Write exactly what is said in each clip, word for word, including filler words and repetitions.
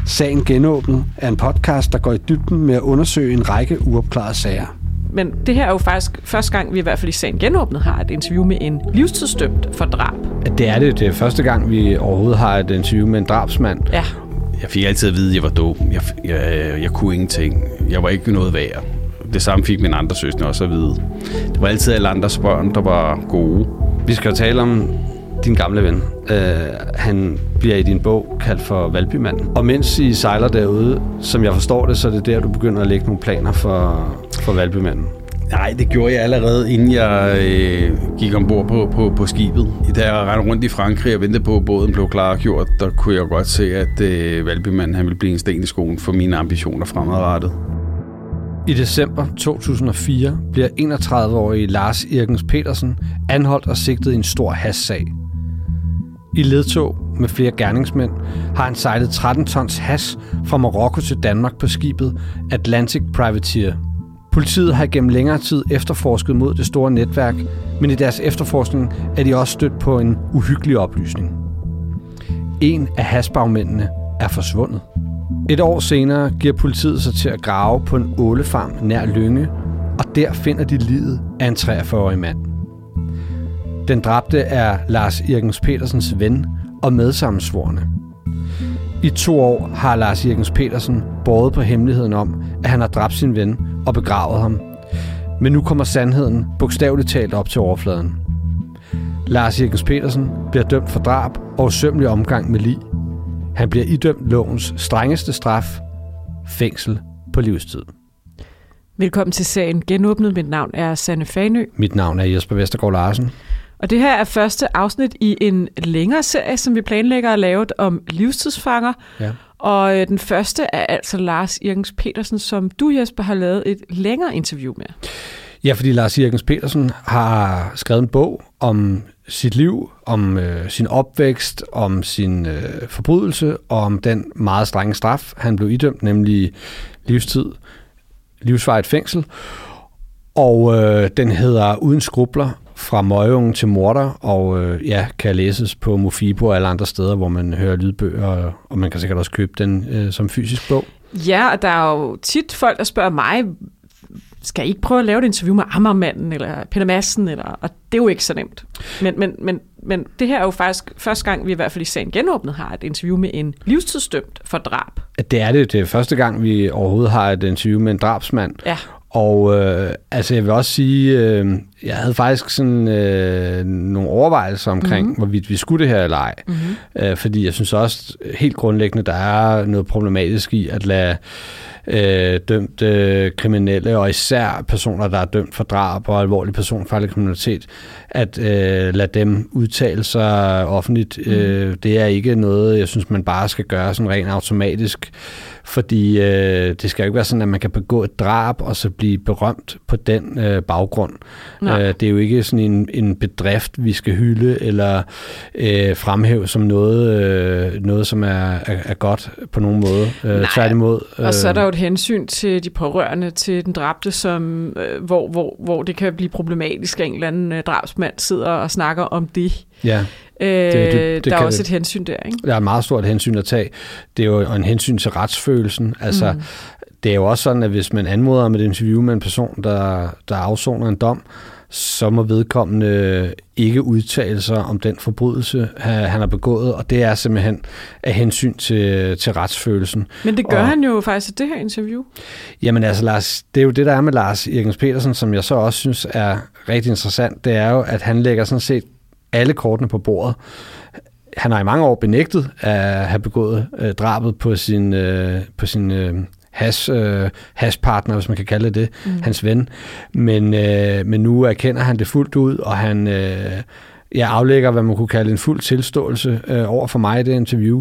Sagen genåbnet er en podcast, der går i dybden med at undersøge en række uopklarede sager. Men det her er jo faktisk første gang, vi i hvert fald i Sagen genåbnet har et interview med en livstidsdømt for drab. Det er det. Det er første gang, vi overhovedet har et interview med en drabsmand. Ja. Jeg fik altid at vide, at jeg var dum. Jeg, jeg, jeg kunne ingenting. Jeg var ikke noget værd. Det samme fik mine andre søstre også at vide. Det var altid alle andres børn, der var gode. Vi skal jo tale om din gamle ven. Uh, han bliver i din bog kaldt for Valbymanden. Og mens I sejler derude, som jeg forstår det, så er det der, du begynder at lægge nogle planer for, for Valbymanden. Nej, det gjorde jeg allerede, inden jeg øh, gik ombord på, på, på skibet. Da jeg rendte rundt i Frankrig og ventede på, at båden blev klargjort, der kunne jeg godt se, at øh, Valbymanden han ville blive en sten i skoen for mine ambitioner fremadrettet. I december to tusind og fire bliver enogtredive-årige Lars Irgens Petersen anholdt og sigtet i en stor hashsag. I ledtog med flere gerningsmænd har han sejlet tretten tons hash fra Marokko til Danmark på skibet Atlantic Privateer. Politiet har igennem længere tid efterforsket mod det store netværk, men i deres efterforskning er de også stødt på en uhyggelig oplysning. En af hashbagmændene er forsvundet. Et år senere giver politiet sig til at grave på en ålefarm nær Lynge, og der finder de liget af en treogfyrre-årig mand. Den dræbte er Lars Irgens Petersens ven og medsammensvorne. I to år har Lars Irgens Petersen båret på hemmeligheden om, at han har dræbt sin ven og begravet ham. Men nu kommer sandheden bogstaveligt talt op til overfladen. Lars Irgens Petersen bliver dømt for drab og usømmelig omgang med lig. Han bliver idømt lovens strengeste straf, fængsel på livstid. Velkommen til Sagen genåbnet. Mit navn er Sanne Fanø. Mit navn er Jesper Vestergaard Larsen. Og det her er første afsnit i en længere serie, som vi planlægger at lave om livstidsfanger. Ja. Og øh, den første er altså Lars Irgens Petersen, som du, Jesper, har lavet et længere interview med. Ja, fordi Lars Irgens Petersen har skrevet en bog om sit liv, om øh, sin opvækst, om sin øh, forbrydelse og om den meget strenge straf, han blev idømt, nemlig livstid, livsvarigt fængsel. Og øh, den hedder Uden skrubler, fra møgeunge til morder, og øh, ja, kan læses på Mofibo og alle andre steder, hvor man hører lydbøger, og, og man kan sikkert også købe den øh, som fysisk bog. Ja, og der er jo tit folk, der spørger mig, skal I ikke prøve at lave et interview med Amagermanden eller Peter Madsen, eller, og det er jo ikke så nemt. Men, men, men, men det her er jo faktisk første gang, vi i hvert fald i Sagen genåbnet har et interview med en livstidsdømt for drab. Det er det. Det er første gang, vi overhovedet har et interview med en drabsmand. Ja. Og øh, altså jeg vil også sige, øh, jeg havde faktisk sådan øh, nogle overvejelser omkring, mm-hmm. hvorvidt vi skulle det her eller ej. Mm-hmm. Øh, fordi jeg synes også helt grundlæggende, der er noget problematisk i at lade øh, dømte kriminelle, og især personer, der er dømt for drab og alvorlig personfarlig kriminalitet, at øh, lade dem udtale sig offentligt. Mm. Øh, det er ikke noget, jeg synes, man bare skal gøre sådan rent automatisk. Fordi øh, det skal jo ikke være sådan, at man kan begå et drab og så blive berømt på den øh, baggrund. Øh, det er jo ikke sådan en, en bedrift, vi skal hylde eller øh, fremhæve som noget, øh, noget som er, er, er godt på nogen måde. Øh, tværtimod. Øh, og så er der jo et hensyn til de pårørende til den dræbte, som, øh, hvor, hvor, hvor det kan blive problematisk, at en eller anden øh, drabsmand sidder og snakker om det. Ja. Øh, det, det, det der er også et hensyn der, ikke? Der er et meget stort hensyn at tage. Det er jo en hensyn til retsfølelsen. Altså, mm. det er jo også sådan, at hvis man anmoder med et interview med en person, der, der afsoner en dom, så må vedkommende ikke udtale sig om den forbrydelse, han har begået, og det er simpelthen af hensyn til, til retsfølelsen. Men det gør og, han jo faktisk i det her interview. Jamen altså, Lars, det er jo det, der er med Lars Irgens Petersen, som jeg så også synes er rigtig interessant, det er jo, at han lægger sådan set alle kortene på bordet. Han har i mange år benægtet at have begået øh, drabet på sin, øh, på sin øh, hash, øh, hashpartner, hvis man kan kalde det, mm. hans ven. Men, øh, men nu erkender han det fuldt ud, og han øh, jeg aflægger, hvad man kunne kalde en fuld tilståelse øh, over for mig i det interview.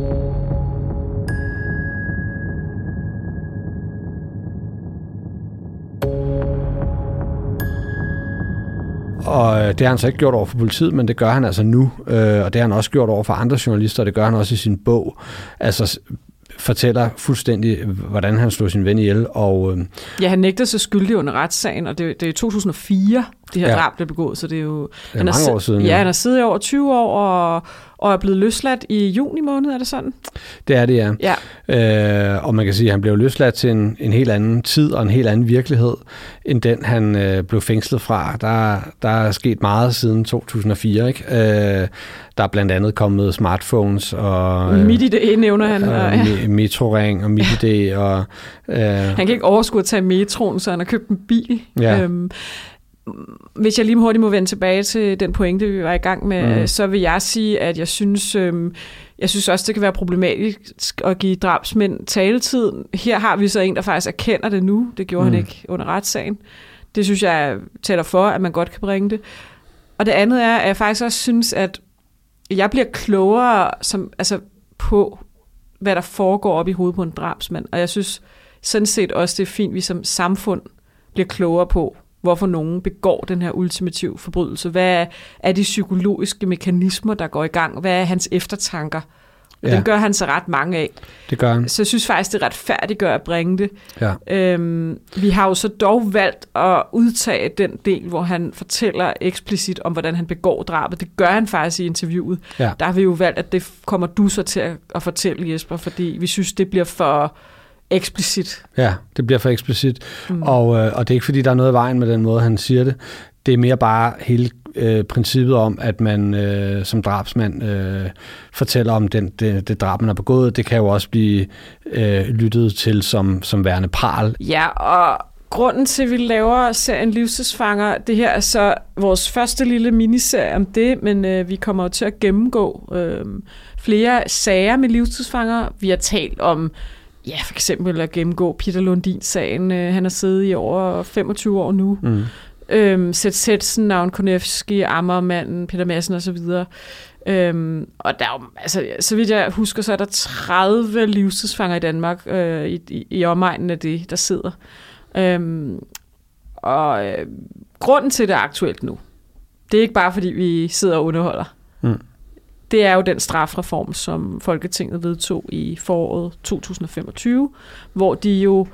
Og det har han så ikke gjort over for politiet, men det gør han altså nu, øh, og det har han også gjort over for andre journalister, og det gør han også i sin bog. Altså fortæller fuldstændig, hvordan han slog sin ven ihjel. Og, øh, ja, han nægter sig skyldig under retssagen, og det, det er i to tusind og fire, det her ja. drab blev begået, så det er jo... Det er mange år siden. Ja, han har siddet i over tyve år, og, og er blevet løsladt i juni måned, er det sådan? Det er det, ja. ja. Øh, og man kan sige, at han blev løsladt til en, en helt anden tid og en helt anden virkelighed, end den, han øh, blev fængslet fra. Der, der er sket meget siden to tusind og fire, ikke? Øh, der er blandt andet kommet smartphones og... Øh, MitID nævner han. Og, og, ja. Metroring og MitID. Og, øh, han kan ikke overskue at tage metroen, så han har købt en bil. Ja. Øhm, hvis jeg lige hurtigt må vende tilbage til den pointe, vi var i gang med, mm. så vil jeg sige, at jeg synes, øhm, jeg synes også, det kan være problematisk at give drabsmænd taletid. Her har vi så en, der faktisk erkender det nu. Det gjorde mm. han ikke under retssagen. Det synes jeg taler for, at man godt kan bringe det. Og det andet er, at jeg faktisk også synes, at jeg bliver klogere som, altså, på, hvad der foregår op i hovedet på en drabsmand. Og jeg synes sådan set også, det er fint, at vi som samfund bliver klogere på, hvorfor nogen begår den her ultimative forbrydelse. Hvad er de psykologiske mekanismer, der går i gang? Hvad er hans eftertanker? Og ja. Den gør han så ret mange af. Det gør han. Så jeg synes faktisk, det er retfærdiggør at bringe det. Ja. Øhm, vi har jo så dog valgt at udtage den del, hvor han fortæller eksplicit om, hvordan han begår drabet. Det gør han faktisk i interviewet. Ja. Der har vi jo valgt, at det kommer du så til at, at fortælle, Jesper, fordi vi synes, det bliver for eksplicit. Ja, det bliver for eksplicit. Mm. Og, øh, og det er ikke, fordi der er noget i vejen med den måde, han siger det. Det er mere bare hele øh, princippet om, at man øh, som drabsmand øh, fortæller om den, det, det drab, man har begået. Det kan jo også blive øh, lyttet til som, som værende parl. Ja, og grunden til, at vi laver serien Livstidsfanger, det her er så vores første lille miniserie om det, men øh, vi kommer jo til at gennemgå øh, flere sager med livstidsfanger. Vi har talt om ja, for eksempel at gennemgå Peter Lundin-sagen. Øh, han har siddet i over femogtyve år nu. Mm. Øhm, Sæt Sætsen, Navn Konevski, Amagermanden, Peter Madsen osv. Øhm, og der er jo, altså, så vidt jeg husker, så er der tredive livstidsfanger i Danmark øh, i, i, i omegnen af det, der sidder. Øhm, og øh, grunden til, det er aktuelt nu, det er ikke bare, fordi vi sidder og underholder. Mm. Det er jo den strafreform, som Folketinget vedtog i foråret to tusind og femogtyve, hvor de jo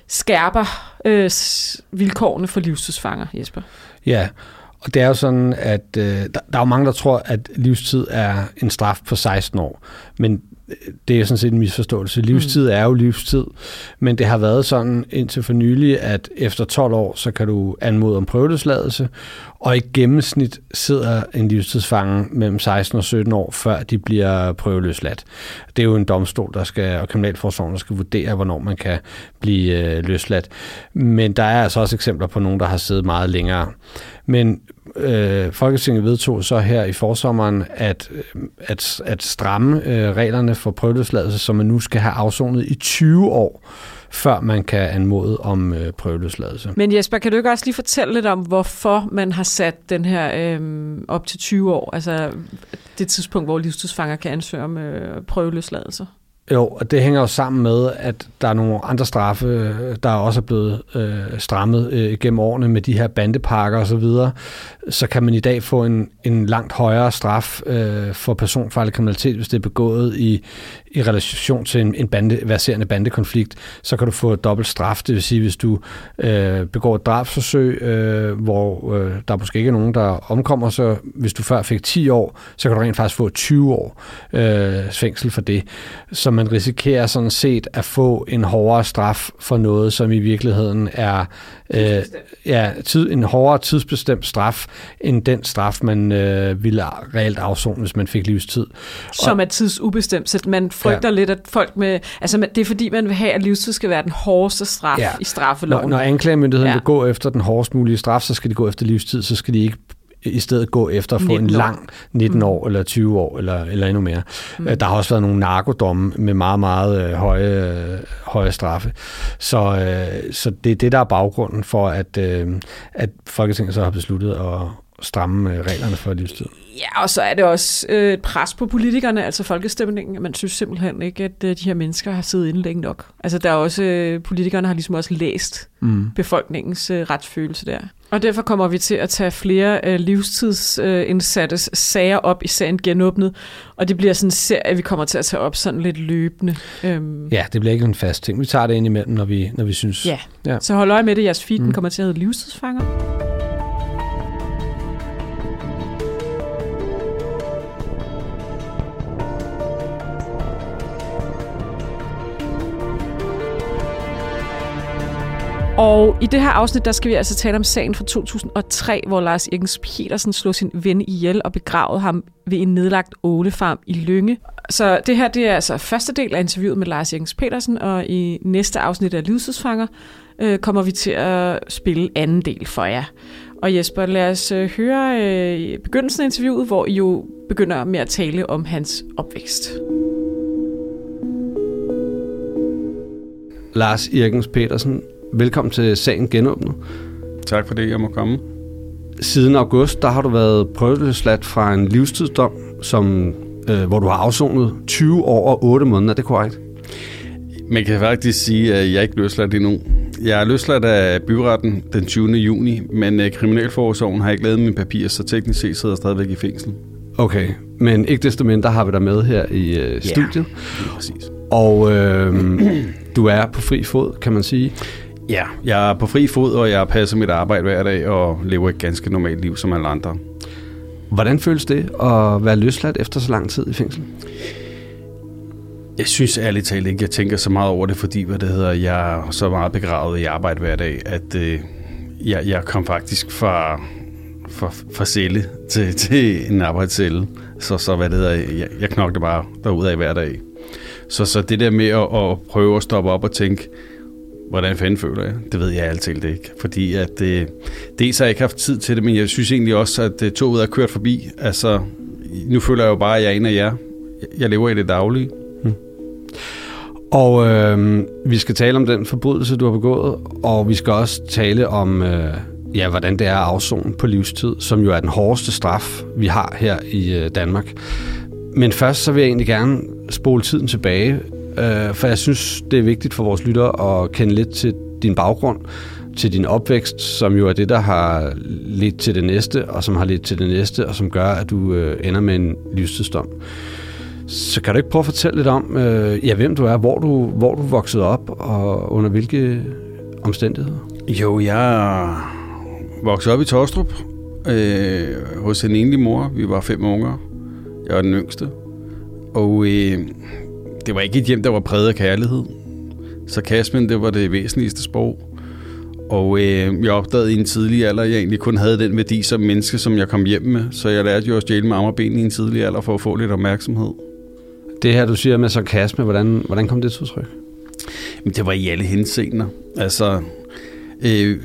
skærper øh, vilkårene for livstidsfanger, Jesper. Ja, og det er jo sådan, at øh, der, der er jo mange, der tror, at livstid er en straf på seksten år, men det er jo sådan set en misforståelse. Livstid er jo livstid, men det har været sådan indtil for nylig, at efter tolv år, så kan du anmode om prøveløsladelse, og i gennemsnit sidder en livstidsfange mellem seksten og sytten år, før de bliver prøveløsladt. Det er jo en domstol, der skal, og kriminalforsorgen, der skal vurdere, hvornår man kan blive øh, løsladt. Men der er altså også eksempler på nogen, der har siddet meget længere. Men øh, Folketinget vedtog så her i forsommeren, at, at, at stramme øh, reglerne for prøveløsladelse, så man nu skal have afsonet i tyve år, før man kan anmode om øh, prøveløsladelse. Men Jesper, kan du ikke også lige fortælle lidt om, hvorfor man har sat den her øh, op til tyve år, altså det tidspunkt, hvor livstidsfanger kan ansøge om øh, prøveløsladelse? Jo, og det hænger jo sammen med, at der er nogle andre straffe, der også er blevet øh, strammet øh, gennem årene med de her bandepakker og så videre. Så kan man i dag få en, en langt højere straf øh, for personfarlig kriminalitet, hvis det er begået i, i relation til en, en bande, verserende bandekonflikt. Så kan du få dobbelt straf, det vil sige, hvis du øh, begår et drabsforsøg, øh, hvor øh, der måske ikke er nogen, der omkommer, så hvis du før fik ti år, så kan du rent faktisk få tyve år øh, fængsel for det. Så man risikerer sådan set at få en hårdere straf for noget, som i virkeligheden er øh, ja, tid, en hårdere tidsbestemt straf, end den straf, man øh, ville reelt afzone, hvis man fik livstid. Som er tidsubestemt, så man frygter ja. lidt, at folk med... Altså, det er fordi, man vil have, at livstid skal være den hårdeste straf ja. i straffeloven. Når, når anklagemyndigheden ja. vil gå efter den hårdest mulige straf, så skal de gå efter livstid, så skal de ikke i stedet gå efter at få en lang nitten år mm. eller tyve år eller, eller endnu mere. Mm. Der har også været nogle narkodomme med meget, meget øh, høje, øh, høje straffe. Så, øh, så det er det, der er baggrunden for, at, øh, at Folketinget så har besluttet at stramme øh, reglerne for livstid. Ja, og så er det også øh, et pres på politikerne, altså folkestemningen. Man synes simpelthen ikke, at øh, de her mennesker har siddet inde længe nok. Altså der er også, øh, politikerne har ligesom også læst mm. befolkningens øh, retsfølelse der. Og derfor kommer vi til at tage flere øh, livstidsindsattes øh, sager op i sagen Genåbnet, og det bliver sådan en serie, vi kommer til at tage op sådan lidt løbende. Øhm. Ja, det bliver ikke en fast ting. Vi tager det ind imellem, når vi, når vi synes. Ja. ja, så hold øje med det. Jeres feed mm. kommer til at hedde Livstidsfanger. Og i det her afsnit, der skal vi altså tale om sagen fra to tusind og tre, hvor Lars Irgens Petersen slog sin ven ihjel og begravede ham ved en nedlagt ålefarm i Lynge. Så det her, det er altså første del af interviewet med Lars Irgens Petersen, og i næste afsnit af Livstidsfanger øh, kommer vi til at spille anden del for jer. Og Jesper, lad os øh, høre øh, begyndelsen af interviewet, hvor I jo begynder med at tale om hans opvækst. Lars Irgens Petersen, velkommen til Sagen Genåbnet. Tak for det, jeg må komme. Siden august, der har du været prøveløsladt fra en livstidsdom, som, øh, hvor du har afsonet tyve år og otte måneder. Er det korrekt? Man kan faktisk sige, at jeg ikke er løsladt endnu. Jeg er løsladt af byretten den tyvende juni, men uh, kriminalforsorgen har ikke lavet mine papirer, så teknisk set sidder jeg stadigvæk i fængsel. Okay, men ikke desto mindre har vi dig med her i uh, studiet. Ja, præcis. Og øh, du er på fri fod, kan man sige. Ja, jeg er på fri fod, og jeg passer mit arbejde hver dag og lever et ganske normalt liv som alle andre. Hvordan føles det at være løsladt efter så lang tid i fængsel? Jeg synes ærligt talt ikke, jeg tænker så meget over det, fordi hvad det hedder, jeg er så meget begravet i arbejde hver dag, at øh, jeg, jeg kom faktisk fra, fra, fra celle til, til en arbejdscelle. Så, så hvad det hedder, jeg, jeg knokler bare derudad hver dag. Så, så det der med at, at prøve at stoppe op og tænke, hvordan fanden føler jeg? Det ved jeg altid ikke. Fordi at øh, dels har jeg ikke haft tid til det, men jeg synes egentlig også, at øh, toget er kørt forbi. Altså, nu føler jeg jo bare, at jeg er en af jer. Jeg lever i det daglige. Hmm. Og øh, vi skal tale om den forbrydelse, du har begået, og vi skal også tale om, øh, ja, hvordan det er at afsone på livstid, som jo er den hårdeste straf, vi har her i øh, Danmark. Men først så vil jeg egentlig gerne spole tiden tilbage, øh, for jeg synes, det er vigtigt for vores lyttere at kende lidt til din baggrund, til din opvækst, som jo er det, der har ledt til det næste, og som har ledt til det næste, og som gør, at du øh, ender med en livstidsdom. Så kan du ikke prøve at fortælle lidt om, øh, ja, hvem du er, hvor du, hvor du voksede op, og under hvilke omstændigheder? Jo, jeg voksede op i Taastrup øh, hos en enlig mor. Vi var fem unger. Jeg var den yngste. Og øh, det var ikke et hjem, der var præget af kærlighed. Sarkasmen, det var det væsentligste sprog. Og øh, jeg opdagede i en tidlig alder, at jeg egentlig kun havde den værdi som menneske, som jeg kom hjem med. Så jeg lærte jo at stjæle med arme og ben i en tidlig alder for at få lidt opmærksomhed. Det her, du siger med sarkasme, hvordan, hvordan kom det til udtryk? Det var i alle henseender. Altså, øh,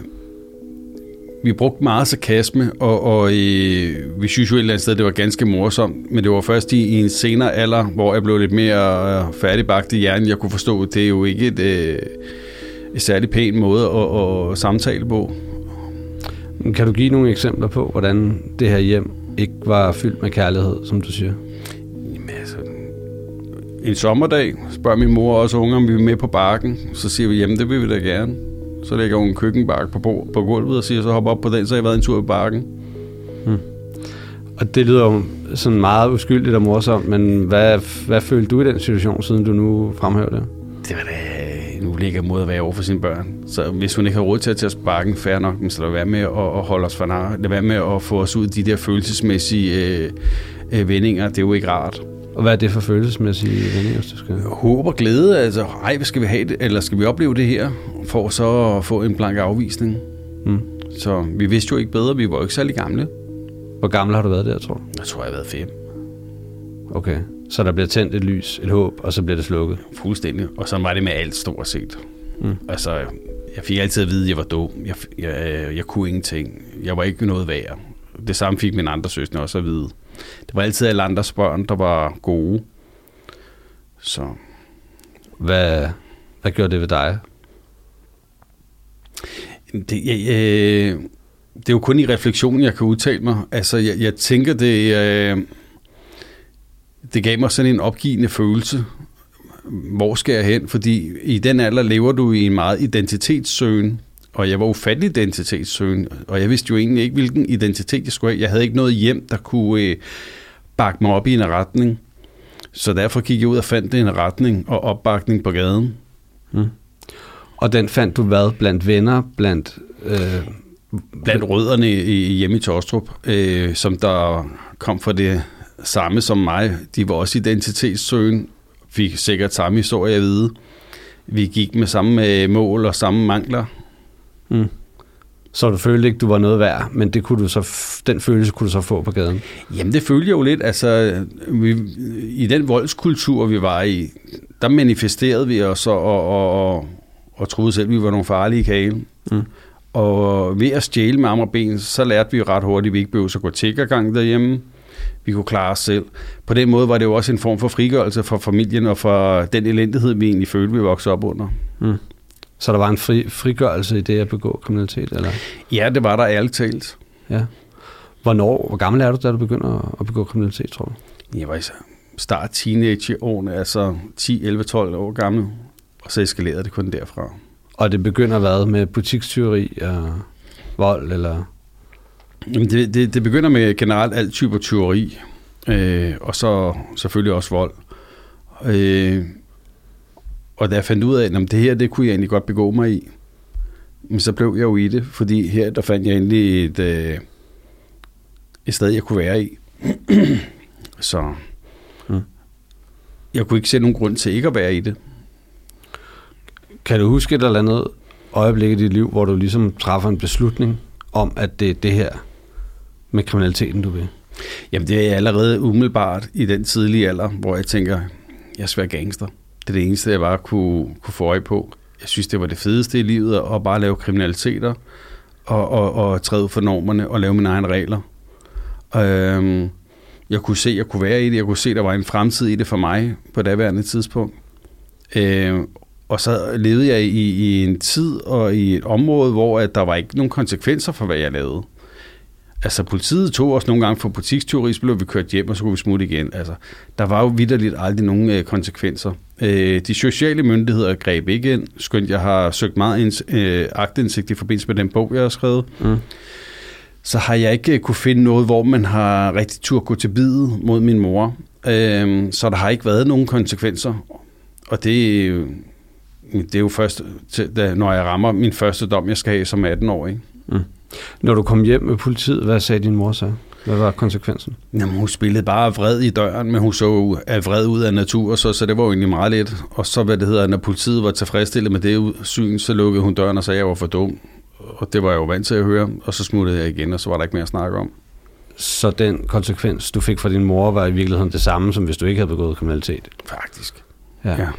vi brugte meget sarkasme, og, og øh, vi synes jo et eller andet sted, det var ganske morsomt. Men det var først i, i en senere alder, hvor jeg blev lidt mere øh, færdigbagt i hjernen. Jeg kunne forstå, at det er jo ikke et, øh, et særligt pæn måde at, at samtale på. Kan du give nogle eksempler på, hvordan det her hjem ikke var fyldt med kærlighed, som du siger? Jamen, altså, en sommerdag spørger min mor og også unger, om vi er med på bakken. Så siger vi, jamen det vil vi da gerne. Så lægger hun en køkkenbakke på, på gulvet og siger, så hop op på den, så har jeg været en tur i bakken. Hmm. Og det lyder jo sådan meget uskyldigt og morsomt, men hvad, hvad følte du i den situation, siden du nu fremhæver det? Det var da en ulækker måde at være over for sine børn. Så hvis hun ikke har råd til at tage os på bakken, fair nok, så lad være med at, at holde os for nar. Lad være med at få os ud i de der følelsesmæssige øh, øh, vendinger. Det er jo ikke rart. Og hvad er det for følelsesmæssige vendinger, du skal? Håb og glæde. Altså, ej, hvad skal vi have det? Eller skal vi opleve det her? For så at få en blank afvisning. Mm. Så vi vidste jo ikke bedre. Vi var jo ikke særlig gamle. Hvor gammel har du været der, tror du? Jeg tror, jeg har været fem. Okay. Så der bliver tændt et lys, et håb, og så bliver det slukket? Fuldstændig. Og så var det med alt stort set. Mm. Altså, jeg fik altid at vide, at jeg var dum. Jeg, jeg, jeg kunne ingenting. Jeg var ikke noget værd. Det samme fik mine andre søstre også at vide. Det var altid alle andres børn, der var gode. Så. Hvad, hvad gjorde det ved dig? Det, jeg, jeg, det er jo kun i refleksion, jeg kan udtale mig. Altså, jeg, jeg tænker, det, øh, det gav mig sådan en opgivende følelse. Hvor skal jeg hen? Fordi i den alder lever du i en meget identitetssøgen. Og jeg var ufattelig identitetssøgen. Og jeg vidste jo egentlig ikke, hvilken identitet jeg skulle have. Jeg havde ikke noget hjem, der kunne øh, bakke mig op i en retning. Så derfor gik jeg ud og fandt en retning og opbakning på gaden. Mm. Og den fandt du hvad? Blandt venner? Blandt... Øh... Blandt rødderne i, i hjemme i Taastrup, øh, som der kom fra det samme som mig. De var også identitetssøgen. Fik sikkert samme historie at vide. Vi gik med samme mål og samme mangler. Mm. Så du følte ikke, du var noget værd, men det kunne du så, den følelse kunne du så få på gaden? Jamen, det følte jeg jo lidt. Altså, vi, i den voldskultur, vi var i, der manifesterede vi os og, og, og, og troede selv, vi var nogle farlige kage. Mm. Og ved at stjæle med arme og ben, så lærte vi ret hurtigt, at vi ikke behøvede at gå tiggergang derhjemme. Vi kunne klare os selv. På den måde var det jo også en form for frigørelse for familien og for den elendighed, vi egentlig følte, vi voksede op under. Mm. Så der var en fri, frigørelse i det at begå kriminalitet, eller? Ja, det var der ærligt talt. Ja. Hvornår, hvor gammel er du, da du begynder at begå kriminalitet, tror du? Jeg var i start teenageårene, altså ti, elleve, tolv år gammel, og så eskalerede det kun derfra. Og det begynder hvad med butikstyveri og vold, eller? Jamen det, det, det begynder med generelt alt typer tyveri, øh, og så selvfølgelig også vold. Øh, og da jeg fandt ud af, at det her, det kunne jeg egentlig godt begå mig i, men så blev jeg jo i det, fordi her, der fandt jeg endelig et, øh, et sted, jeg kunne være i. Så mm. jeg kunne ikke se nogen grund til ikke at være i det. Kan du huske et eller andet øjeblik i dit liv, hvor du ligesom træffer en beslutning om, at det er det her med kriminaliteten, du vil? Jamen, det er allerede umiddelbart i den tidlige alder, hvor jeg tænker, jeg skal være gangster. Det er det eneste, jeg bare kunne, kunne få øje på. Jeg synes, det var det fedeste i livet, at bare lave kriminaliteter og, og, og træde ud for normerne og lave mine egne regler. Øhm, jeg kunne se, at jeg kunne være i det. Jeg kunne se, at der var en fremtid i det for mig på daværende tidspunkt. Øhm, og så levede jeg i, i en tid og i et område, hvor at der var ikke nogen konsekvenser for, hvad jeg lavede. Altså, politiet tog os nogle gange for butikstyveri, så blev vi kørt hjem, og så kunne vi smutte igen. Altså, der var jo vitterligt aldrig nogen øh, konsekvenser. Øh, de sociale myndigheder greb ikke ind, skønt jeg har søgt meget inds, øh, aktindsigt i forbindelse med den bog, jeg har skrevet. Mm. Så har jeg ikke øh, kunne finde noget, hvor man har rigtig tur gå til bide mod min mor. Øh, så der har ikke været nogen konsekvenser. Og det, øh, det er jo først, til, da, når jeg rammer min første dom, jeg skal have som atten-årig. Mm. Når du kom hjem med politiet, hvad sagde din mor så? Hvad var konsekvensen? Jamen, hun spillede bare vred i døren, men hun så vred ud af natur, så, så det var jo egentlig meget let. Og så, hvad det hedder, når politiet var tilfredsstillet med det syn, så lukkede hun døren og sagde, at jeg var for dum. Og det var jeg jo vant til at høre, og så smuttede jeg igen, og så var der ikke mere at snakke om. Så den konsekvens, du fik fra din mor, var i virkeligheden det samme, som hvis du ikke havde begået kriminalitet? Faktisk. Ja. ja.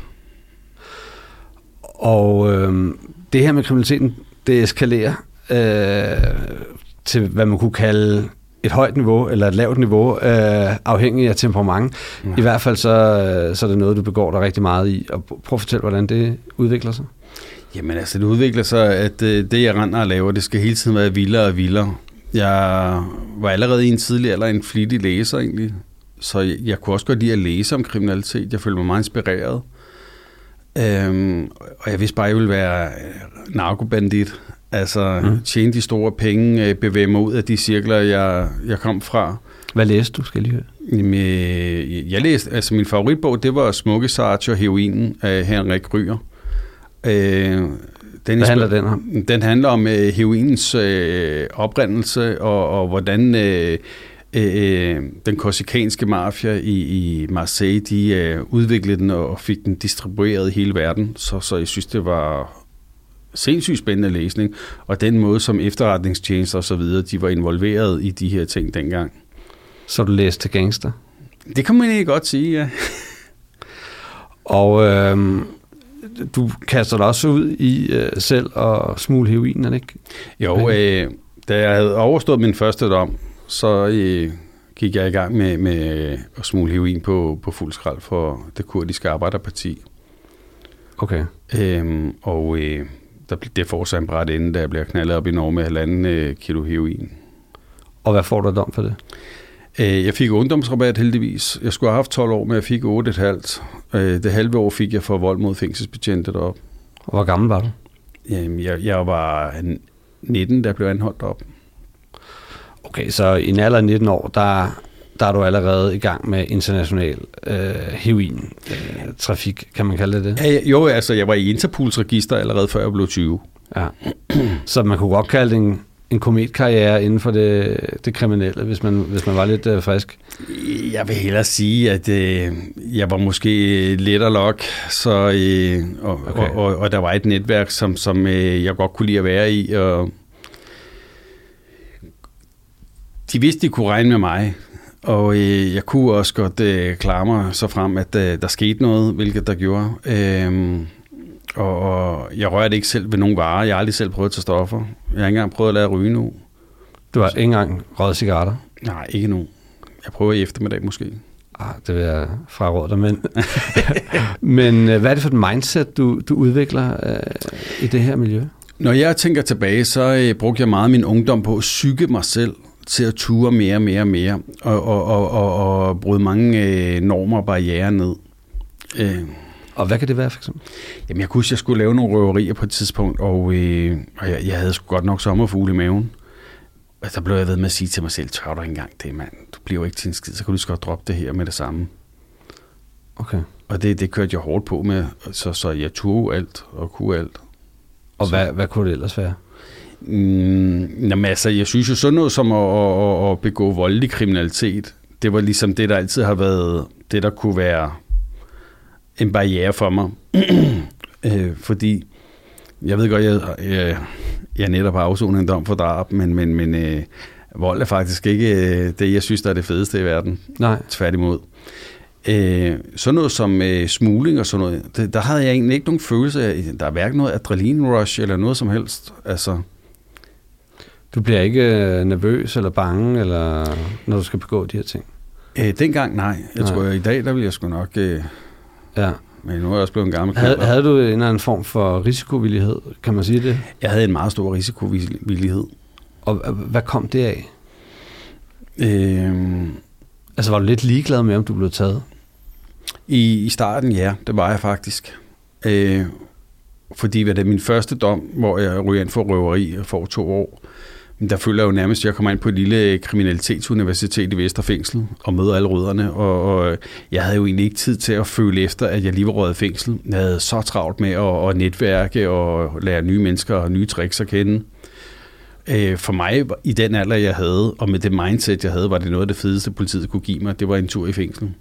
Og øh, det her med kriminaliteten, det eskalerer øh, til, hvad man kunne kalde et højt niveau, eller et lavt niveau, øh, afhængig af temperament. Ja. I hvert fald så, så er det noget, du begår dig rigtig meget i. Og prøv at fortælle, hvordan det udvikler sig. Jamen altså, det udvikler sig, at det, jeg render og laver, det skal hele tiden være vildere og vildere. Jeg var allerede i en tidlig alder en flittig læser egentlig, så jeg, jeg kunne også godt lide at læse om kriminalitet. Jeg følte mig meget inspireret. Øhm, og jeg vidste bare, at jeg ville være narkobandit. Altså mm. tjene de store penge, bevæge mig ud af de cirkler, jeg, jeg kom fra. Hvad læste du, skal jeg lige høre? Jamen, jeg læste, altså min favoritbog, det var Smukke Sartre og Heroinen af Henrik Ryer. Øh, den Hvad handler den om? Den handler om øh, heroinens øh, oprindelse, og, og hvordan øh, øh, den korsikanske mafia i, i Marseille, de øh, udviklede den og fik den distribueret i hele verden. Så, så jeg synes, det var sindssygt spændende læsning, og den måde, som efterretningstjenester og så videre, de var involveret i de her ting dengang. Så du læste til gangster? Det kan man egentlig godt sige, ja. Og øh, du kaster dig også ud i øh, selv og smule heroin, er det ikke? Jo, øh, da jeg havde overstået min første dom, så øh, gik jeg i gang med, med at smule heroin på, på fuld skrald for det kurdiske arbejderparti. Okay. Øhm, og øh, der, det får så en bræt ende, da jeg bliver knaldet op i Norge med halvanden øh, kilo heroin. Og hvad får du dom for det? Øh, jeg fik ungdomsrabat heldigvis. Jeg skulle have haft tolv år, men jeg fik otte komma fem. Øh, det halve år fik jeg for vold mod fængselsbetjente deroppe. Og hvor gammel var du? Jamen, jeg, jeg var nitten, der blev anholdt op. Okay, så i en alder af nitten år, der, der er du allerede i gang med international øh, heroin-trafik, øh, kan man kalde det det? Ja, jo, altså jeg var i Interpols register allerede før jeg blev tyve. Ja. Så man kunne godt kalde det en, en kometkarriere inden for det, det kriminelle, hvis man, hvis man var lidt øh, frisk? Jeg vil hellere sige, at øh, jeg var måske let og lok, så, øh, og, okay. og, og, og der var et netværk, som, som øh, jeg godt kunne lide at være i, og de vidste, de kunne regne med mig, og øh, jeg kunne også godt øh, klare mig så frem, at øh, der skete noget, hvilket der gjorde. Øh, og, og jeg rørte ikke selv ved nogen varer. Jeg har aldrig selv prøvet at tage stoffer. Jeg har ikke engang prøvet at lade ryge nu. Du har ikke engang røget cigaretter? Nej, ikke nu. Jeg prøver i eftermiddag måske. Ah, det vil jeg fraråde dig, men, men hvad er det for et mindset, du, du udvikler øh, i det her miljø? Når jeg tænker tilbage, så øh, brugte jeg meget min ungdom på at psyke mig selv til at ture mere og mere og mere, og, og, og, og, og bryde mange øh, normer og barrierer ned. Øh. Og hvad kan det være, for eksempel? Jamen, jeg kunne huske, jeg skulle lave nogle røverier på et tidspunkt, og, øh, og jeg, jeg havde sgu godt nok sommerfugle i maven. Og der blev jeg ved med at sige til mig selv, tør du ikke engang det, mand. Du bliver jo ikke til en skid, så kan du godt droppe det her med det samme. Okay. Og det, det kørte jeg hårdt på med, så, så jeg turde alt og kunne alt. Og hvad, hvad kunne det ellers være? Mm, jamen altså, jeg synes jo sådan noget som at, at, at begå voldelig kriminalitet, det var ligesom det, der altid har været, det der kunne være en barriere for mig. øh, fordi, jeg ved godt, jeg, jeg, jeg netop har afsonet en dom for drab, men, men, men øh, vold er faktisk ikke øh, det, jeg synes, der er det fedeste i verden. Nej. Tværtimod. Øh, sådan noget som øh, smugling og sådan noget, det, der havde jeg egentlig ikke nogen følelse af, der er hverken noget adrenalinrush eller noget som helst. Altså. Du bliver ikke øh, nervøs eller bange, eller når du skal begå de her ting? Øh, dengang nej. Jeg nej. tror, at i dag, der vil jeg sgu nok... Øh, ja. Men nu er jeg også blevet en gammel havde, havde du en eller anden form for risikovillighed, kan man sige det? Jeg havde en meget stor risikovillighed. Og hvad kom det af? Øh, altså var du lidt ligeglad med, om du blev taget? I, i starten, ja. Det var jeg faktisk. Øh, fordi hvad det er min første dom, hvor jeg ryger ind for røveri og får to år, der føler jeg jo nærmest, at jeg kommer ind på et lille kriminalitetsuniversitet i Vesterfængsel og møder alle rødderne, og, og jeg havde jo egentlig ikke tid til at føle efter, at jeg lige var røget i fængsel. Jeg havde så travlt med at, at netværke og lære nye mennesker og nye tricks at kende. For mig, i den alder, jeg havde, og med det mindset, jeg havde, var det noget af det fedeste, politiet kunne give mig. Det var en tur i fængsel.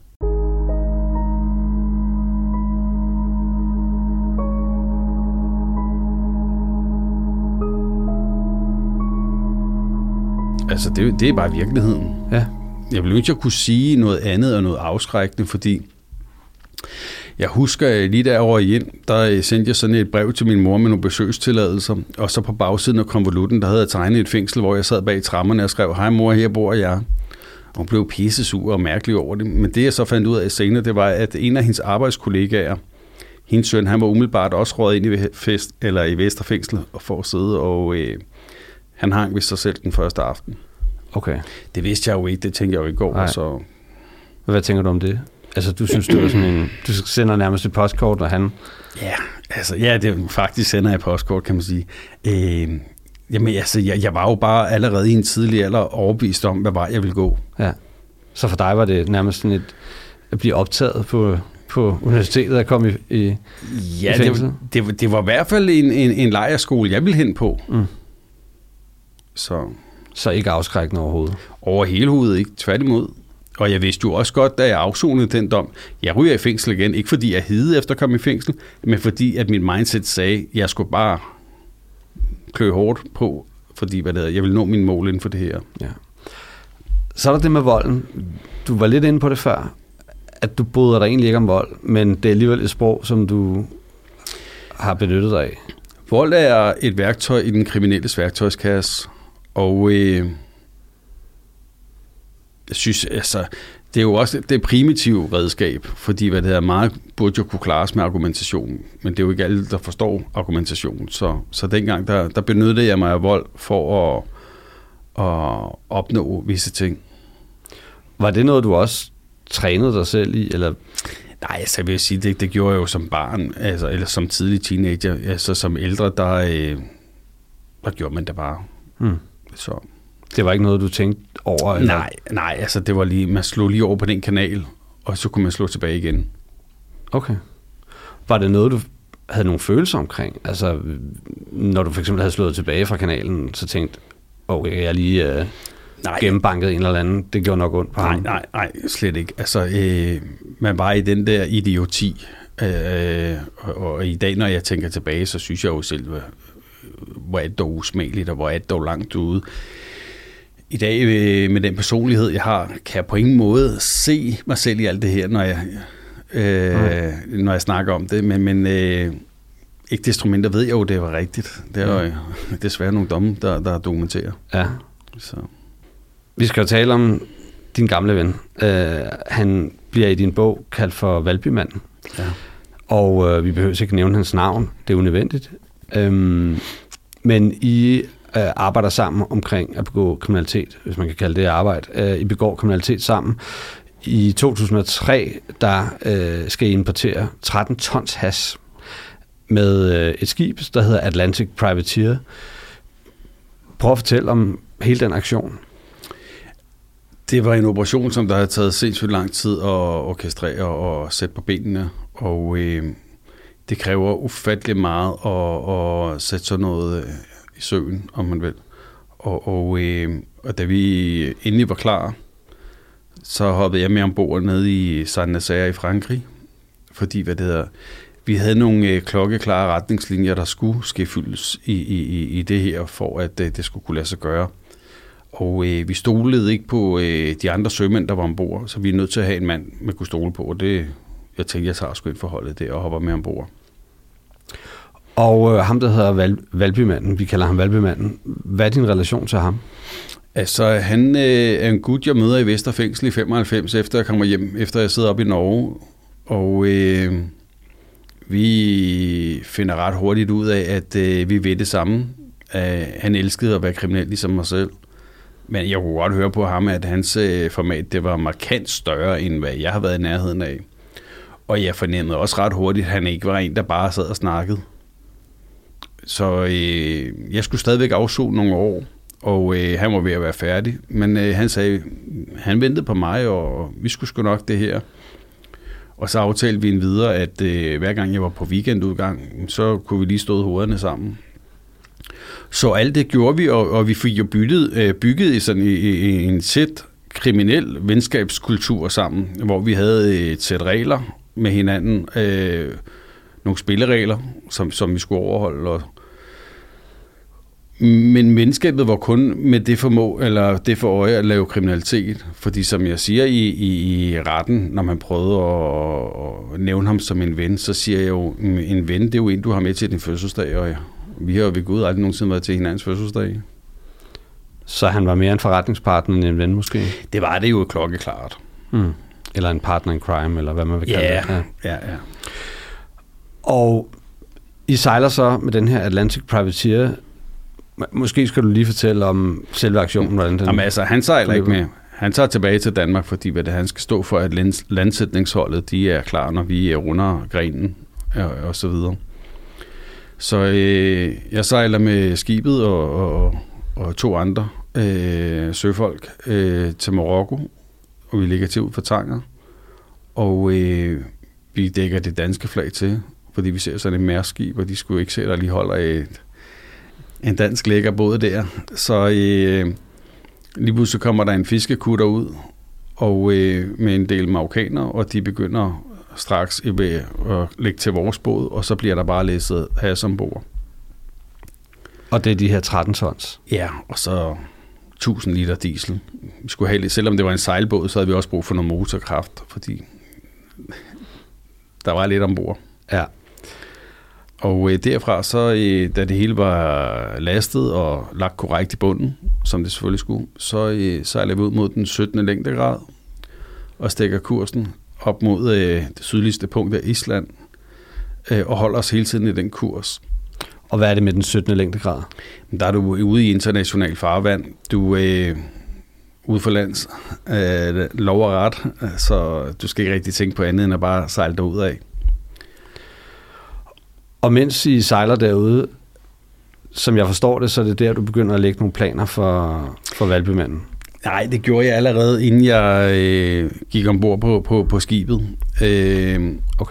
Altså, det, det er bare virkeligheden. Ja. Jeg ville ikke kunne sige noget andet og noget afskrækkende, fordi jeg husker lige derovre i ind, der sendte jeg sådan et brev til min mor med nogle besøgstilladelser, og så på bagsiden af konvolutten, der havde jeg tegnet et fængsel, hvor jeg sad bag trammerne og skrev, hej mor, her bor jeg. Og hun blev pissesur og mærkelig over det. Men det jeg så fandt ud af senere, det var, at en af hendes arbejdskollegaer, hendes søn, han var umiddelbart også røget ind i, fest, eller i Vesterfængsel for at sidde, og øh, han hang ved sig selv den første aften. Okay. Det vidste jeg jo ikke, det tænkte jeg jo ikke over. Så. Hvad tænker du om det? Altså, du synes, du er sådan en... Du sender nærmest et postkort, og han... Ja, altså, ja, det faktisk sender jeg postkort, kan man sige. Øh, jamen, altså, jeg, jeg var jo bare allerede i en tidlig alder overbevist om, hvad vej jeg ville gå. Ja. Så for dig var det nærmest sådan et... At blive optaget på, på universitetet og komme i, i Ja, i det, det, det var i hvert fald en, en, en lejrskole, jeg ville hen på. Mm. Så... Så ikke afskrækkende overhovedet? Over hele hovedet, ikke? Tværtimod. Og jeg vidste jo også godt, da jeg afsonede den dom, jeg ryger i fængsel igen, ikke fordi jeg hede efter at komme i fængsel, men fordi at mit mindset sagde, at jeg skulle bare klø hårdt på, fordi hvad det er, jeg vil nå mine mål inden for det her. Ja. Så er der det med volden. Du var lidt inde på det før, at du bryder dig egentlig ikke om vold, men det er alligevel et sprog, som du har benyttet dig af. Vold er et værktøj i den kriminelles værktøjskasse, og øh, jeg synes, altså, det er jo også det primitive redskab, fordi hvad det er, meget burde jo kunne klares med argumentation, men det er jo ikke alle, der forstår argumentation. Så, så dengang, der, der benyttede jeg mig af vold for at, at opnå visse ting. Var det noget, du også trænede dig selv i, eller... Nej, altså, jeg vil sige, det, det gjorde jeg jo som barn, altså, eller som tidlig teenager. Altså, som ældre, der, øh, der gjorde man det bare. Hmm. Så. Det var ikke noget, du tænkte over? Eller? Nej, nej, altså, det var lige, man slog lige over på den kanal, og så kunne man slå tilbage igen. Okay. Var det noget, du havde nogle følelser omkring? Altså, når du for eksempel havde slået tilbage fra kanalen, så tænkte, okay, jeg lige øh, gennembanket en eller anden. Det gjorde nok ondt på nej, ham. Nej, nej, slet ikke. Altså, øh, man var i den der idioti. Øh, og, og i dag, når jeg tænker tilbage, så synes jeg jo selv, hvor er det dog usmageligt, og hvor er det dog langt ude. I dag, øh, med den personlighed, jeg har, kan jeg på ingen måde se mig selv i alt det her, når jeg, øh, okay. når jeg snakker om det. Men, men øh, ikke desto mindre ved jeg jo, det var rigtigt. Det er jo ja. desværre nogle domme, der, der dokumenterer. Ja. Så. Vi skal jo tale om din gamle ven. Uh, han bliver i din bog kaldt for Valbymanden. Ja. Og uh, vi behøver ikke nævne hans navn. Det er unødvendigt. Um, men I uh, arbejder sammen omkring at begå kriminalitet, hvis man kan kalde det arbejde. Uh, I begår kriminalitet sammen. I to tusind og tre, der uh, skal I importere tretten tons hash med uh, et skib, der hedder Atlantic Privateer. Prøv at fortælle om hele den aktion. Det var en operation, som der havde taget sindssygt lang tid at orkestrere og sætte på benene, og øh, det kræver ufattelig meget at, at sætte sådan noget i søen, om man vil. Og, og, øh, og da vi endelig var klar, så hoppede jeg med ombord nede i Saint-Nazaire i Frankrig, fordi hvad det hedder, vi havde nogle øh, klokkeklare retningslinjer, der skulle ske fyldes i, i, i det her, for at øh, det skulle kunne lade sig gøre. Og øh, vi stolede ikke på øh, de andre sømænd, der var ombord, så vi er nødt til at have en mand, man kunne stole på, og det, jeg tænkte, jeg tager sgu ind forholdet der og hopper med ombord. Og øh, ham, der hedder Val- Valbymanden, vi kalder ham Valbymanden, hvad er din relation til ham? Altså, han øh, er en gut, jeg møder i Vesterfængsel i femoghalvfems, efter jeg kommer hjem, efter jeg sidder oppe i Norge, og øh, vi finder ret hurtigt ud af, at øh, vi ved det samme. Uh, han elskede at være kriminel ligesom mig selv. Men jeg kunne godt høre på ham, at hans uh, format det var markant større, end hvad jeg har været i nærheden af. Og jeg fornemmede også ret hurtigt, at han ikke var en, der bare sad og snakkede. Så uh, jeg skulle stadigvæk afsone nogle år, og uh, han var ved at være færdig. Men uh, han sagde, han ventede på mig, og vi skulle sgu nok det her. Og så aftalte vi en videre, at uh, hver gang jeg var på weekendudgang, så kunne vi lige stå hovederne sammen. Så alt det gjorde vi, og, og vi fik jo byttet, øh, bygget i sådan i, i en sæt kriminel venskabskultur sammen, hvor vi havde et sæt regler med hinanden, øh, nogle spilleregler, som, som vi skulle overholde. Og men venskabet var kun med det formål, eller det for øje at lave kriminalitet, fordi som jeg siger i, i, i retten, når man prøvede at, at nævne ham som en ven, så siger jeg jo, en ven, det er jo en, du har med til din fødselsdag, og vi har jo ved Gud aldrig nogensinde været til hinandens fødselsdag. Så han var mere en forretningspartner end en ven måske? Det var det jo klokkeklart. Mm. Eller en partner in crime, eller hvad man vil kalde yeah. det. Ja, ja, ja. Og I sejler så med den her Atlantic Privateer. Måske skal du lige fortælle om selve aktionen, hvordan den... Jamen altså, han sejler ikke med. Han tager tilbage til Danmark, fordi hvad det, han skal stå for, at landsætningsholdet, de er klar, når vi runder grenen og, og så videre. Så øh, jeg sejler med skibet og, og, og to andre øh, søfolk øh, til Marokko, og vi ligger til ud for Tanger. Og øh, vi dækker det danske flag til, fordi vi ser sådan et mærskib, og de skulle ikke se, der lige holder et, en dansk lækker båd der. Så øh, lige pludselig kommer der en fiskekutter ud, og øh, med en del marokkanere, og de begynder straks ved at lægge til vores båd, og så bliver der bare læsset hash ombord. Og det er de her tretten tons? Ja, og så tusind liter diesel. Vi skulle have, selvom det var en sejlbåd, så havde vi også brug for noget motorkraft, fordi der var lidt ombord. Ja. Og øh, derfra, så øh, da det hele var lastet og lagt korrekt i bunden, som det selvfølgelig skulle, så øh, sejler vi ud mod den syttende længdegrad og stikker kursen op mod øh, det sydligste punkt af Island, øh, og holder os hele tiden i den kurs. Og hvad er det med den syttende længdegrad? Der er du ude i international farvand. Du er øh, ude for lands. Øh, lov og ret, så du skal ikke rigtig tænke på andet, end at bare sejle derud af. Og mens I sejler derude, som jeg forstår det, så er det der, du begynder at lægge nogle planer for, for Valbymanden. Nej, det gjorde jeg allerede, inden jeg øh, gik ombord på, på, på skibet. Øh, okay.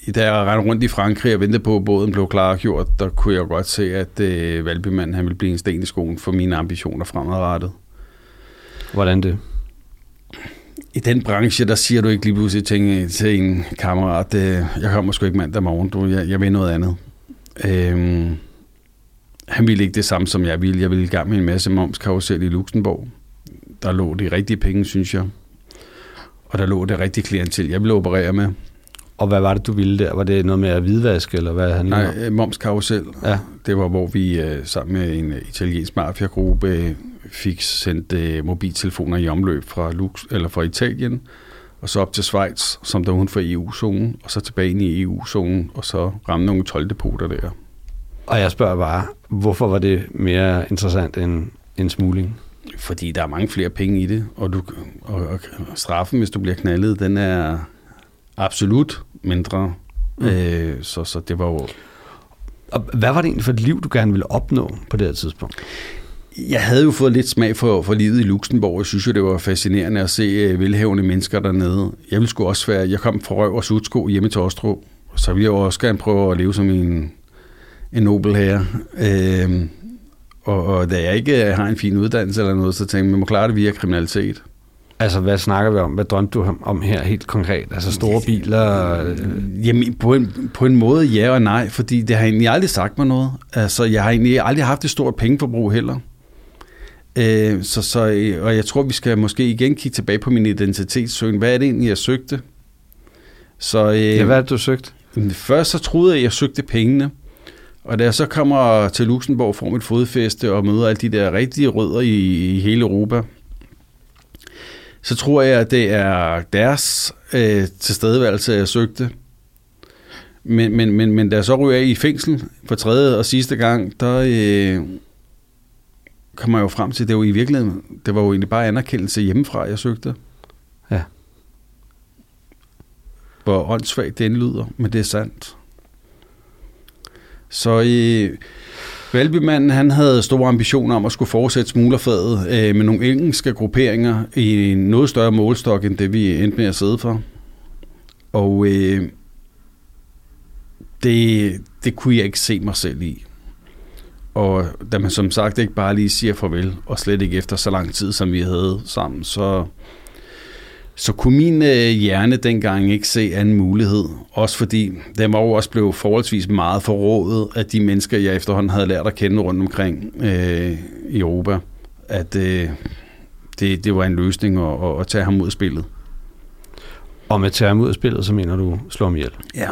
da jeg rendte rundt i Frankrig og ventede på, at båden blev klargjort, der kunne jeg godt se, at øh, Valbymanden han ville blive en sten i skoen for mine ambitioner fremadrettet. Hvordan det? I den branche, der siger du ikke lige pludselig ting til en kammerat, øh, jeg kommer sgu ikke mandag morgen, du, jeg, jeg vil noget andet. Øh, han ville ikke det samme, som jeg ville. Jeg ville i gang med en masse momskarusel i Luxembourg. Der lå de rigtige penge, synes jeg. Og der lå det rigtige klientel, jeg ville operere med. Og hvad var det, du ville der? Var det noget med at hvidvaske, eller hvad han Nej, momskarusel. Ja. Det var, hvor vi sammen med en italiensk mafiagruppe fik sendt mobiltelefoner i omløb fra, Lux, eller fra Italien, og så op til Schweiz, som der uden for E U-zonen, og så tilbage ind i E U-zonen, og så ramme nogle tolddepoter der. Og jeg spørger bare, hvorfor var det mere interessant end, end smugling? Fordi der er mange flere penge i det, og, du, og, og straffen, hvis du bliver knaldet, den er absolut mindre. Mm. Øh, så, så det var jo... Og hvad var det egentlig for et liv, du gerne ville opnå på det her tidspunkt? Jeg havde jo fået lidt smag for, for livet i Luxembourg. Jeg synes jo, det var fascinerende at se uh, velhavende mennesker dernede. Jeg ville sgu også være... Jeg kom fra røv og sudsko hjemme til Åstrup, så ville jeg også gerne prøve at leve som en, en nobel herre. Øh, og, og da jeg ikke har en fin uddannelse eller noget, så tænkte jeg, man må klare det via kriminalitet. Altså, hvad snakker vi om? Hvad drømte du om her helt konkret? Altså store biler? Jamen, på en, på en måde ja og nej, fordi det har egentlig aldrig sagt mig noget. Altså, jeg har egentlig aldrig haft et stort pengeforbrug heller. Øh, så, så, og jeg tror, vi skal måske igen kigge tilbage på min identitetssøgning. Hvad er det egentlig, jeg søgte? Så, øh, ja, hvad er det, du søgte? Først så troede jeg, at jeg søgte pengene. Og da jeg så kommer til Luxembourg, får mit fodfæste og møder alle de der rigtige rødder i, i hele Europa, så tror jeg, at det er deres øh, tilstedeværelse, jeg søgte. Men, men, men, men da jeg så ryger jeg i fængsel for tredje og sidste gang, der øh, kommer jeg jo frem til, at det var i virkeligheden, det var jo egentlig bare anerkendelse hjemmefra, jeg søgte. Ja. Hvor åndssvagt det indlyder, men det er sandt. Så øh, Valbymanden, han havde store ambitioner om at skulle fortsætte smuglerfaget øh, med nogle engelske grupperinger i en noget større målstok, end det vi endte med at sidde for. Og øh, det, det kunne jeg ikke se mig selv i. Og da man som sagt ikke bare lige siger farvel, og slet ikke efter så lang tid, som vi havde sammen, så, så kunne min øh, hjerne dengang ikke se anden mulighed. Også fordi den var jo også blevet forholdsvis meget forrådet af de mennesker, jeg efterhånden havde lært at kende rundt omkring øh, i Europa. At øh, det, det var en løsning at, at, at tage ham ud af spillet. Og med tage ham ud af spillet, så mener du slå ham ihjel? Ja.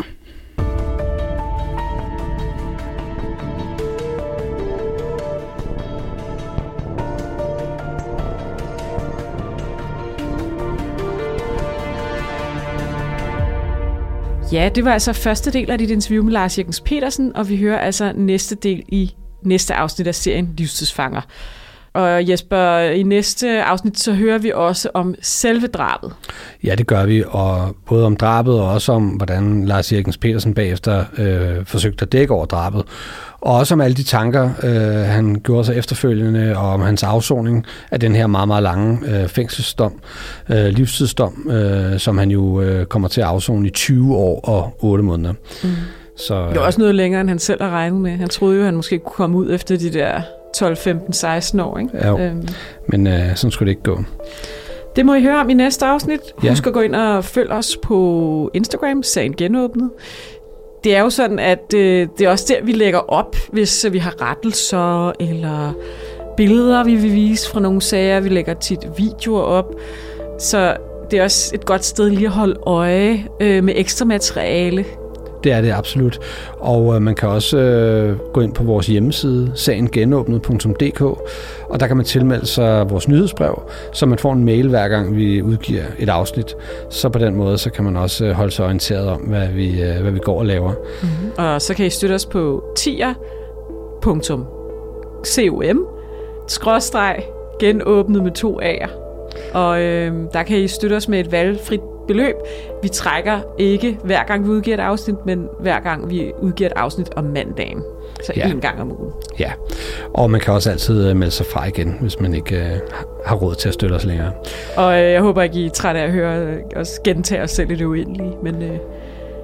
Ja, det var altså første del af dit interview med Lars Jürgens Petersen, og vi hører altså næste del i næste afsnit af serien Livstidsfanger. Og Jesper, i næste afsnit, så hører vi også om selve drabet. Ja, det gør vi, og både om drabet og også om, hvordan Lars Jürgens Petersen bagefter øh, forsøgte at dække over drabet. Og også om alle de tanker, øh, han gjorde sig efterfølgende, og om hans afsoning af den her meget, meget lange øh, fængselsdom, øh, livstidsdom, øh, som han jo øh, kommer til at afzone i tyve år og otte måneder. Mm. Så, øh, det var også noget længere, end han selv har regnet med. Han troede jo, at han måske kunne komme ud efter de der tolv, femten, seksten år. Ikke? Ja, øhm. men øh, sådan skulle det ikke gå. Det må I høre om i næste afsnit. Husk ja. at gå ind og følge os på Instagram, Sagen Genåbnet. Det er jo sådan, at øh, det er også der, vi lægger op, hvis øh, vi har rettelser eller billeder, vi vil vise fra nogle sager. Vi lægger tit videoer op. Så det er også et godt sted lige at holde øje øh, med ekstra materiale. Det er det absolut. Og øh, man kan også øh, gå ind på vores hjemmeside, sagen genåbnet punktum d k, og der kan man tilmelde sig vores nyhedsbrev, så man får en mail hver gang vi udgiver et afsnit. Så på den måde, så kan man også øh, holde sig orienteret om, hvad vi, øh, hvad vi går og laver. Mm-hmm. Og så kan I støtte os på tier punktum com skråstreg genåbnet med to A'er. Og øh, der kan I støtte os med et valgfrit beløb. Vi trækker ikke hver gang vi udgiver et afsnit, men hver gang vi udgiver et afsnit om mandagen. Så ja. en gang om ugen. Ja, og man kan også altid melde sig fra igen, hvis man ikke øh, har råd til at støtte os længere. Og øh, jeg håber ikke, I er trætte af at høre os gentage os selv i det uendelige, men øh,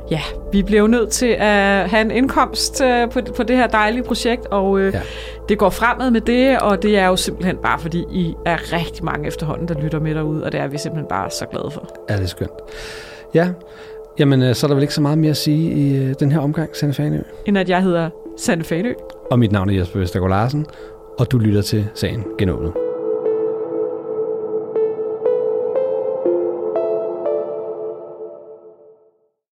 ja, vi bliver jo nødt til at have en indkomst øh, på, på det her dejlige projekt, og øh, ja. det går fremad med det, og det er jo simpelthen bare, fordi I er rigtig mange efterhånden, der lytter med derude, og det er vi simpelthen bare så glade for. Ja, det er skønt. Ja, jamen så er der vel ikke så meget mere at sige i øh, den her omgang, Sanne Fanø. End at jeg hedder Sanne Fanø. Og mit navn er Jesper Vestergaard Larsen, og du lytter til Sagen Genåbnet.